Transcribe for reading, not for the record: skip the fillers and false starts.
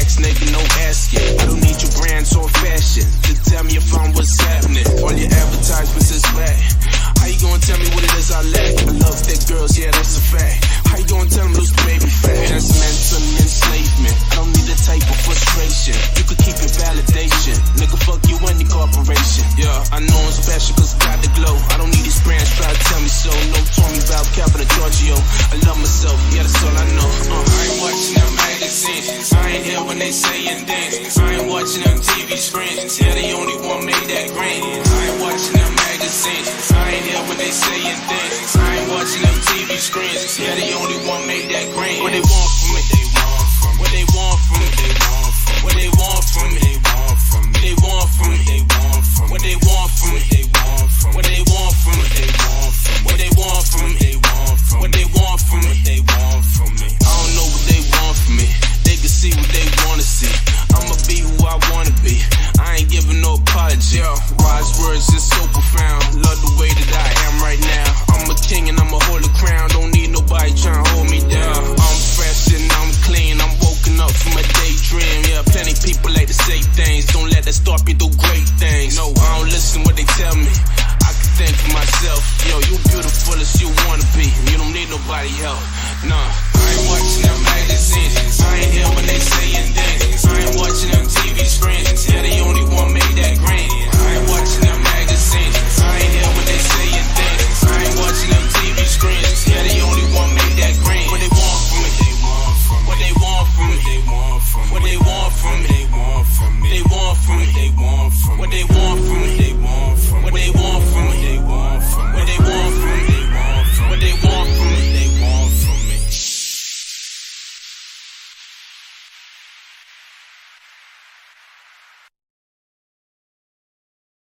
sex, nigga, no asking. I don't need your brands or fashion to tell me if I'm what's happening. All your advertisements is whack. How you gonna tell me what it is I lack? I love thick girls, yeah, that's a fact. How you gonna tell them lose the baby fat? That's mental enslavement. I don't need that type of frustration. You could keep your validation. Nigga, fuck you and your corporation. Yeah, I know I'm special cause I got the glow. I don't need these brands, try to tell me so. No Tommy, Val, Calvin, and Giorgio. I love myself, yeah, that's all I know. I ain't watching them magazines. I ain't here when they saying things. I ain't watching them TV screens. Yeah, they only one made that green. I ain't watching them magazines. I ain't here when they saying things. I ain't watching them TV screens. Yeah, they only one made that green. What they want from me? What they want from me? What they want from me? What they want from me? What they want from me? What they want from me? What they want from me? What they want from me? I don't know what they want from me. They can see what they wanna see. I'ma be who I wanna be. I ain't giving no apology. Wise words is so profound. Love the way that I am right now. I'm a king and I'ma hold a crown. Don't need nobody trying to hold me down. I'm fresh and I'm clean. I'm woken up from a daydream. Yeah, plenty people like to say things. Don't let that stop you do great things. No, I don't listen what they tell me. I can think for myself. Yo, you beautiful as you wanna be. You don't need nobody help. Nah.